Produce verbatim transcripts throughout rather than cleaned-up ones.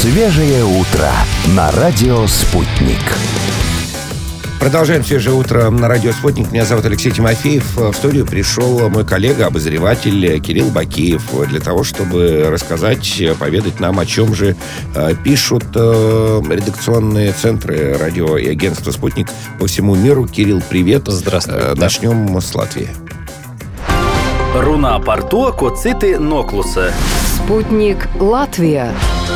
Свежее утро на радио «Спутник». Продолжаем «Свежее утро» на радио «Спутник». Меня зовут Алексей Тимофеев. В студию пришел мой коллега, обозреватель Кирилл Бакиев, для того, чтобы рассказать, поведать нам, о чем же пишут редакционные центры радио и агентства «Спутник» по всему миру. Кирилл, привет. Здравствуй. Начнем с Латвии. Руна порту коцити Ноклуса. Спутник Латвия.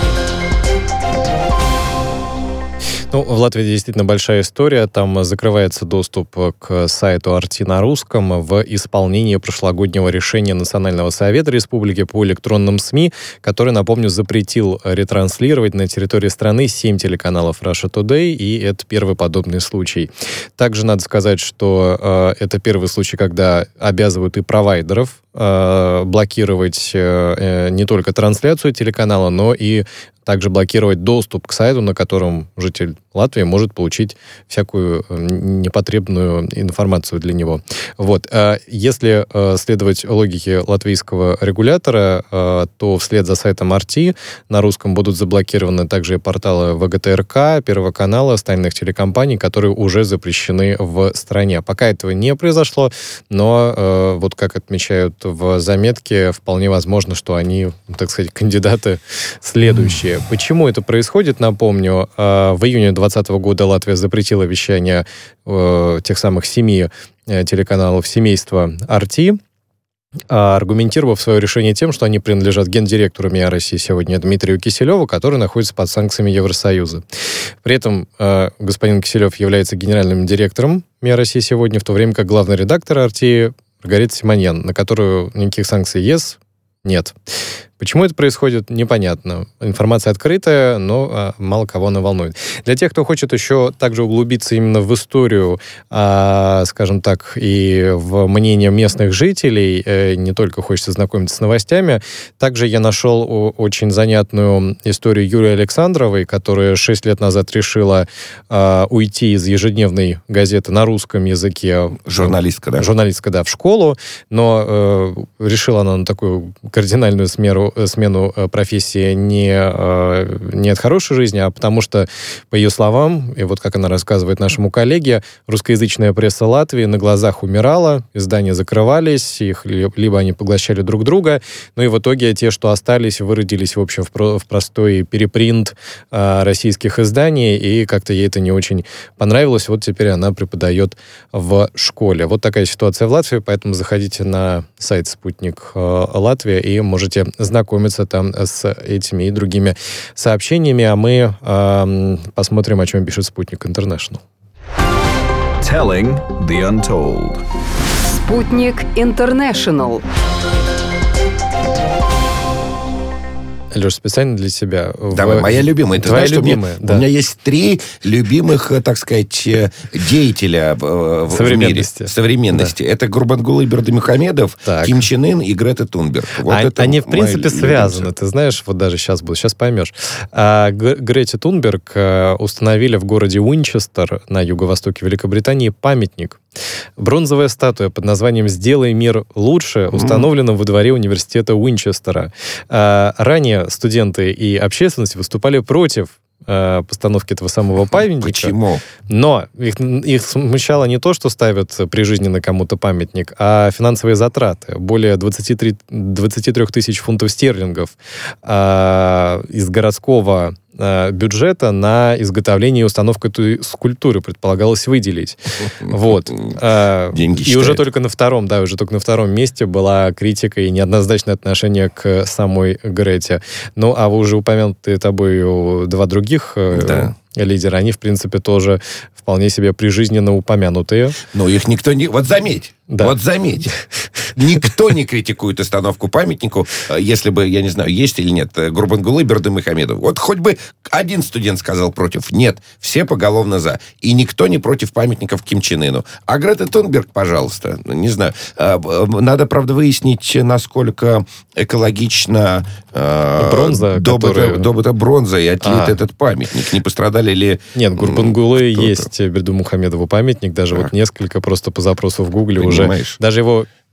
Ну, в Латвии действительно большая история. Там закрывается доступ к сайту Арти на русском в исполнении прошлогоднего решения Национального совета республики по электронным СМИ, который, напомню, запретил ретранслировать на территории страны семь телеканалов Russia Today, и это первый подобный случай. Также надо сказать, что э, это первый случай, когда обязывают и провайдеров э, блокировать э, не только трансляцию телеканала, но и также блокировать доступ к сайту, на котором житель Латвии может получить всякую непотребную информацию для него. Вот. Если следовать логике латвийского регулятора, то вслед за сайтом Арти на русском будут заблокированы также порталы ВГТРК, Первого канала, остальных телекомпаний, которые уже запрещены в стране. Пока этого не произошло, но вот как отмечают в заметке, вполне возможно, что они, так сказать, кандидаты следующие. Почему это происходит, напомню, в июне двадцатого года Латвия запретила вещание тех самых семи телеканалов семейства Арти, аргументировав свое решение тем, что они принадлежат гендиректору МИА России сегодня Дмитрию Киселеву, который находится под санкциями Евросоюза. При этом господин Киселев является генеральным директором МИА России сегодня, в то время как главный редактор Арти Маргарита Симоньян, на которую никаких санкций ЕС нет. Почему это происходит, непонятно. Информация открытая, но а, мало кого она волнует. Для тех, кто хочет еще также углубиться именно в историю, а, скажем так, и в мнение местных жителей, э, не только хочется знакомиться с новостями, также я нашел очень занятную историю Юлии Александровой, которая шесть лет назад решила а, уйти из ежедневной газеты на русском языке. Журналистка, да? Журналистка, да, в школу, но э, решила она на такую кардинальную смену смену профессии не, не от хорошей жизни, а потому что, по ее словам, и вот как она рассказывает нашему коллеге, русскоязычная пресса Латвии на глазах умирала, издания закрывались, их либо они поглощали друг друга, ну и в итоге те, что остались, выродились, в общем, в, про, в простой перепринт а, российских изданий, и как-то ей это не очень понравилось. Вот теперь она преподает в школе. Вот такая ситуация в Латвии, поэтому заходите на сайт «Спутник Латвия» и можете знать знакомиться там с этими и другими сообщениями, а мы э, посмотрим, о чем пишет Спутник Интернешнл. Telling the Untold. Спутник Интернешнл. Леш, специально для себя. Давай, в... моя любимая. Ты Твоя знаешь, любимая, у меня, да. у меня есть три любимых, так сказать, деятеля в, в мире. Современности. Да. Это Гурбангулы Бердымухамедов, Ким Чен Ын и Грета Тунберг. Вот а, это они, в принципе, связаны. любимцы. Ты знаешь, вот даже сейчас буду, сейчас поймешь. А, Г- Грете Тунберг а, установили в городе Уинчестер на юго-востоке Великобритании памятник. Бронзовая статуя под названием «Сделай мир лучше» установлена mm-hmm. во дворе университета Уинчестера. А, ранее студенты и общественность выступали против э, постановки этого самого памятника. Почему? Но их, их смущало не то, что ставят прижизненно кому-то памятник, а финансовые затраты. Более двадцать три тысяч фунтов стерлингов э, из городского бюджета на изготовление и установку этой скульптуры предполагалось выделить. Вот. Деньги и считает. уже только на втором, да, уже только на втором месте была критика и неоднозначное отношение к самой Грете. Ну, а вы уже упомянутые тобой два других да. лидера, они, в принципе, тоже вполне себе прижизненно упомянутые. Но их никто не... Вот заметь, да. вот заметь. Никто не критикует установку памятнику, если бы, я не знаю, есть или нет, Гурбангулы Бердымухамедов. Вот хоть бы один студент сказал против. Нет, все поголовно за. И никто не против памятников Ким Чен Ыну. А Грета Тунберг, пожалуйста, не знаю. Надо, правда, выяснить, насколько экологично бронза, добыта, которая... добыта бронза и отлит а. этот памятник. Не пострадали ли... Нет, Гурбангулы есть Бердымухамедову памятник, даже так. вот несколько просто по запросу в Гугле уже. Даже его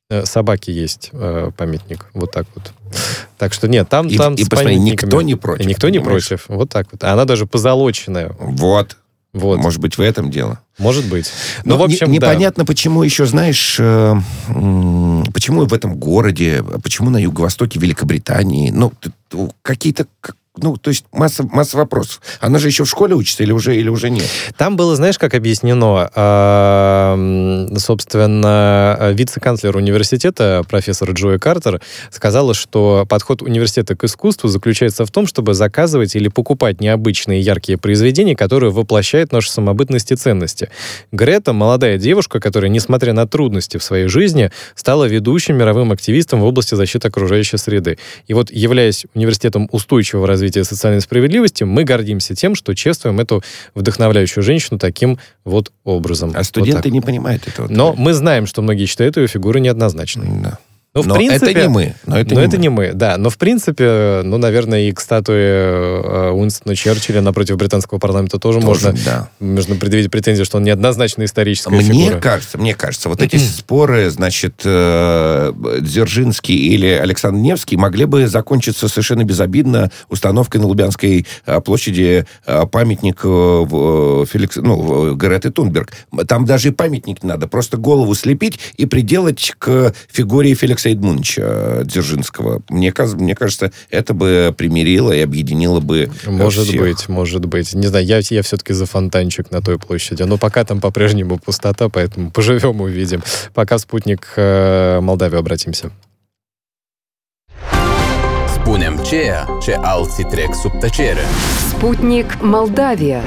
собаке есть э, памятник. Вот так вот. Так что нет, там, и, там и с посмотри, памятниками... никто не против. И никто не понимаешь? против. Вот так вот. А она даже позолоченная. Вот. Вот. Может быть, в этом дело. Может быть. Но, Но в общем, не, да. непонятно, почему еще, знаешь, э, м, почему в этом городе, почему на юго-востоке Великобритании, ну, т- т- какие-то... как- Ну, то есть масса, масса вопросов. Она же еще в школе учится или уже, или уже нет? Там было, знаешь, как объяснено, э, собственно, вице-канцлер университета, профессор Джои Картер, сказала, что подход университета к искусству заключается в том, чтобы заказывать или покупать необычные яркие произведения, которые воплощают нашу самобытность и ценности. Грета, молодая девушка, которая, несмотря на трудности в своей жизни, стала ведущим мировым активистом в области защиты окружающей среды. И вот, являясь университетом устойчивого развития социальной справедливости, мы гордимся тем, что чествуем эту вдохновляющую женщину таким вот образом. А студенты вот не понимают этого. Но мы знаем, что многие считают ее фигуру неоднозначной. Да. Ну, в но принципе, это не мы. Но это, но не, это мы. не мы, да. Но, в принципе, ну, наверное, и к статуе э, Уинстона Черчилля напротив британского парламента тоже, Тоже, можно, да. можно предъявить претензии, что он неоднозначная историческая Мне фигура. кажется, мне кажется, вот эти споры, значит, э, Дзержинский или Александр Невский могли бы закончиться совершенно безобидно установкой на Лубянской э, площади э, памятник э, в, э, Феликс, ну, Греты Тунберг. Там даже и памятник не надо, просто голову слепить и приделать к фигуре Феликса Эдмундовича Дзержинского. Мне, мне кажется, это бы примирило и объединило бы Может всех. быть, может быть. Не знаю, я, я все-таки за фонтанчик на той площади. Но пока там по-прежнему пустота, поэтому поживем, увидим. Пока в спутник э, Молдавию обратимся. Spunem ceea ce alții trec sub tăcere. Спутник Молдавия.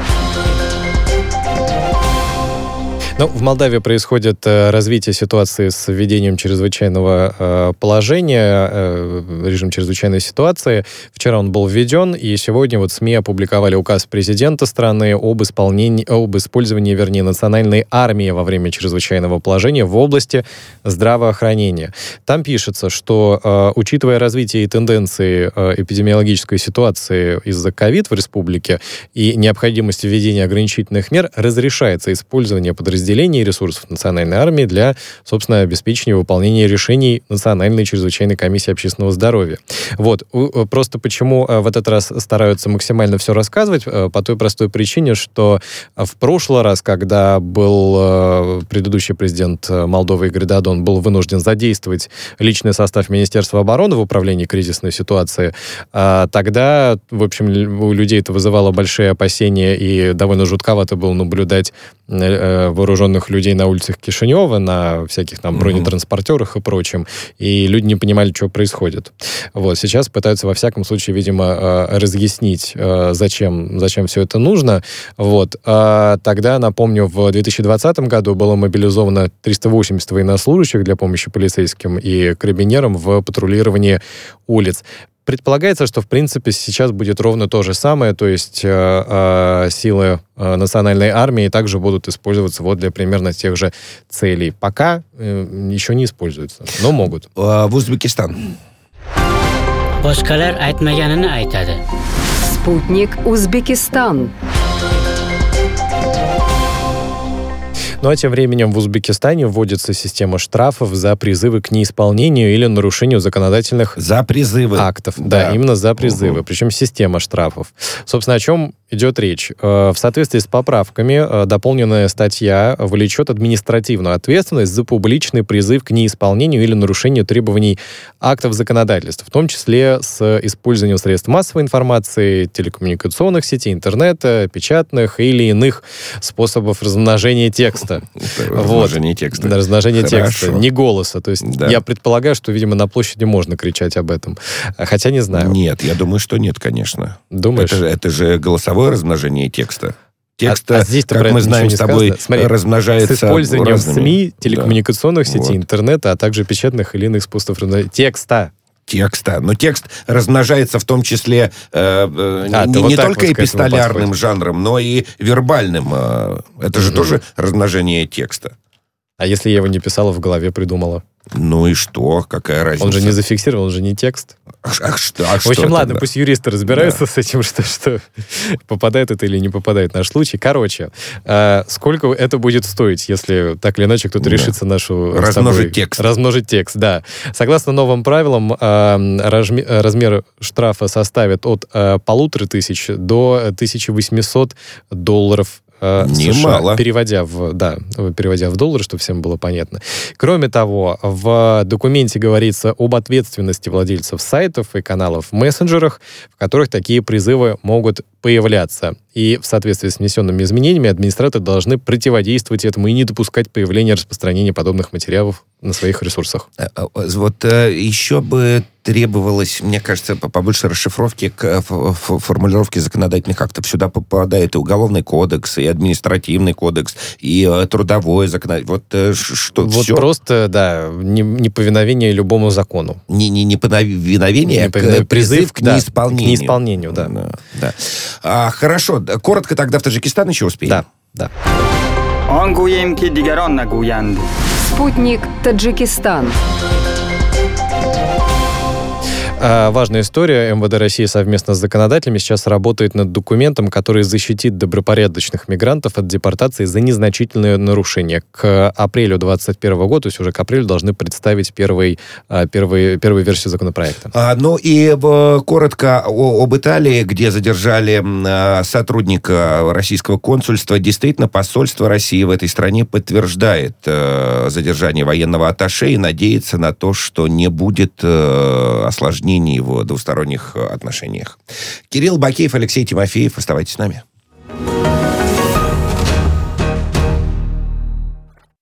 Ну, в Молдавии происходит э, развитие ситуации с введением чрезвычайного э, положения, э, режим чрезвычайной ситуации. Вчера он был введен, и сегодня вот СМИ опубликовали указ президента страны об исполнении, об использовании, вернее, национальной армии во время чрезвычайного положения в области здравоохранения. Там пишется, что, э, учитывая развитие и тенденции э, эпидемиологической ситуации из-за ковид в республике и необходимость введения ограничительных мер, разрешается использование подразделений и ресурсов национальной армии для, собственно, обеспечения выполнения решений Национальной чрезвычайной комиссии общественного здоровья. Вот. Просто почему в этот раз стараются максимально все рассказывать? По той простой причине, что в прошлый раз, когда был предыдущий президент Молдовы Игорь Додон был вынужден задействовать личный состав Министерства обороны в управлении кризисной ситуации, тогда, в общем, у людей это вызывало большие опасения, и довольно жутковато было наблюдать вооруженных людей на улицах Кишинева, на всяких там бронетранспортерах и прочем, и люди не понимали, что происходит. Вот. Сейчас пытаются, во всяком случае, видимо, разъяснить, зачем, зачем все это нужно. Вот. Тогда, напомню, в две тысячи двадцатом году было мобилизовано триста восемьдесят военнослужащих для помощи полицейским и карабинерам в патрулировании улиц. Предполагается, что, в принципе, сейчас будет ровно то же самое, то есть э, э, силы э, национальной армии также будут использоваться вот для примерно тех же целей. Пока э, еще не используются, но могут. А, в Узбекистан. Boshqalar aytmaganini aytadi. Спутник Узбекистан. Ну а тем временем в Узбекистане вводится система штрафов за призывы к неисполнению или нарушению законодательных За призывы. актов. Да, Да. именно за призывы. Угу. Причем система штрафов. Собственно, о чем идет речь? В соответствии с поправками дополненная статья влечет административную ответственность за публичный призыв к неисполнению или нарушению требований актов законодательства, в том числе с использованием средств массовой информации, телекоммуникационных сетей, интернета, печатных или иных способов размножения текста. Размножение текста. Да, размножение Хорошо. текста, не голоса. То есть Да. я предполагаю, что, видимо, на площади можно кричать об этом. Хотя не знаю. Нет, я думаю, что нет, конечно. Думаешь? Это же, это же голосовое размножение текста. Текста, А- а здесь-то про как это мы ничего знаем не с тобой, сказано. Смотри, размножается с использованием разными. СМИ, телекоммуникационных Да. сетей, Вот. интернета, а также печатных или иных способов размножения текста. Текста. Но текст размножается в том числе э, э, А, не, ты вот не так только вот к этому эпистолярным подходишь. жанром, но и вербальным. э, Это же Мгм. тоже размножение текста. А если я его не писала, в голове придумала? Ну и что? Какая разница? Он же не зафиксировал, он же не текст. А, а что, а В общем, что ладно, тогда? пусть юристы разбираются Да. с этим, что, что попадает это или не попадает в наш случай. Короче, э, сколько это будет стоить, если так или иначе кто-то Да. решится нашу... с Размножить тобой- текст. Размножить текст, да. Согласно новым правилам, э, разми- размер штрафа составит от э, полутора тысяч до тысячи восьмисот долларов э, Немало. США, переводя в, да, переводя в доллары, чтобы всем было понятно. Кроме того, в документе говорится об ответственности владельцев сайтов и каналов в мессенджерах, в которых такие призывы могут появляться. И в соответствии с внесенными изменениями администраторы должны противодействовать этому и не допускать появления распространения подобных материалов на своих ресурсах. А, а, Вот э, еще бы требовалось, мне кажется, по- побольше расшифровки к э, ф- ф- формулировке законодательных актов. Сюда попадает и уголовный кодекс, и административный кодекс, и э, трудовое законодательство. Вот э, ш- что, Вот все просто, да, не- неповиновение любому закону. не, не, неповиновение, а к- Неповиновение, призыв к да, неисполнению. к неисполнению, да. Да, да. А, хорошо, да, коротко тогда в Таджикистан еще успеем? Да, да. آن گوییم که دیگران نگویند. Спутник Таджикистан. А, важная история. эм вэ дэ России совместно с законодателями сейчас работает над документом, который защитит добропорядочных мигрантов от депортации за незначительные нарушения. К апрелю двадцать первого года, то есть уже к апрелю, должны представить первый, а, первый, первую версию законопроекта. А, ну и э, коротко о- об Италии, где задержали э, сотрудника российского консульства. Действительно, посольство России в этой стране подтверждает э, задержание военного атташе и надеется на то, что не будет э, осложнений в двусторонних э, отношениях. Кирилл Бакеев, Алексей Тимофеев. Оставайтесь с нами.